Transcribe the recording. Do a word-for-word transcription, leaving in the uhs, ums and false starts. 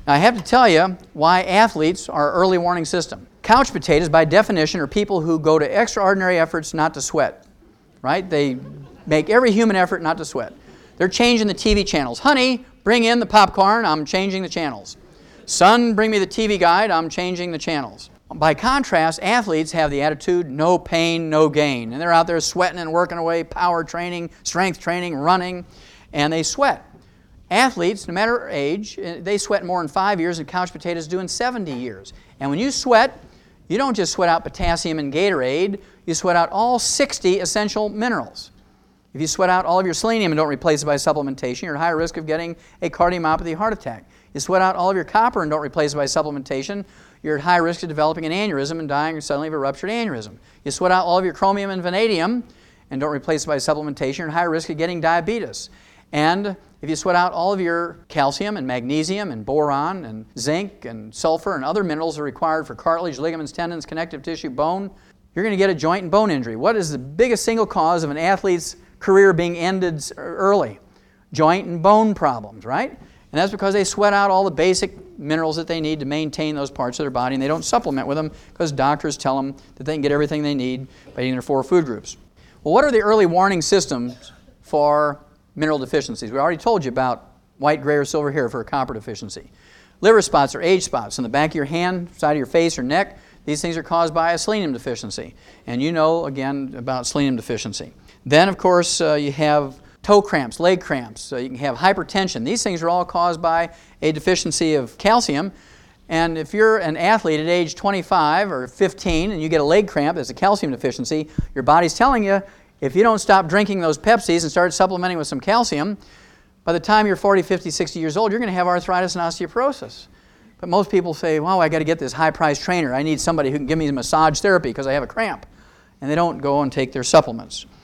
Now, I have to tell you why athletes are early warning system. Couch potatoes, by definition, are people who go to extraordinary efforts not to sweat, right? They make every human effort not to sweat. They're changing the T V channels. Honey, bring in the popcorn, I'm changing the channels. Son, bring me the T V guide, I'm changing the channels. By contrast, athletes have the attitude, no pain, no gain. And they're out there sweating and working away, power training, strength training, running, and they sweat. Athletes, no matter age, they sweat more in five years than couch potatoes do in seventy years. And when you sweat, you don't just sweat out potassium and Gatorade, you sweat out all sixty essential minerals. If you sweat out all of your selenium and don't replace it by supplementation, you're at higher risk of getting a cardiomyopathy heart attack. You sweat out all of your copper and don't replace it by supplementation, you're at high risk of developing an aneurysm and dying suddenly of a ruptured aneurysm. You sweat out all of your chromium and vanadium and don't replace it by supplementation, you're at high risk of getting diabetes. And if you sweat out all of your calcium and magnesium and boron and zinc and sulfur and other minerals that are required for cartilage, ligaments, tendons, connective tissue, bone, you're going to get a joint and bone injury. What is the biggest single cause of an athlete's career being ended early? Joint and bone problems, right? And that's because they sweat out all the basic minerals that they need to maintain those parts of their body, and they don't supplement with them because doctors tell them that they can get everything they need by eating their four food groups. Well, what are the early warning systems for mineral deficiencies? We already told you about white, gray, or silver hair for a copper deficiency. Liver spots or age spots on the back of your hand, side of your face, or neck. These things are caused by a selenium deficiency. And you know, again, about selenium deficiency. Then, of course, uh, you have toe cramps, leg cramps. So you can have hypertension. These things are all caused by a deficiency of calcium. And if you're an athlete at age twenty-five or fifteen and you get a leg cramp, that's a calcium deficiency, your body's telling you, if you don't stop drinking those Pepsis and start supplementing with some calcium, by the time you're forty, fifty, sixty years old, you're going to have arthritis and osteoporosis. But most people say, well, I got to get this high-priced trainer. I need somebody who can give me massage therapy because I have a cramp. And they don't go and take their supplements.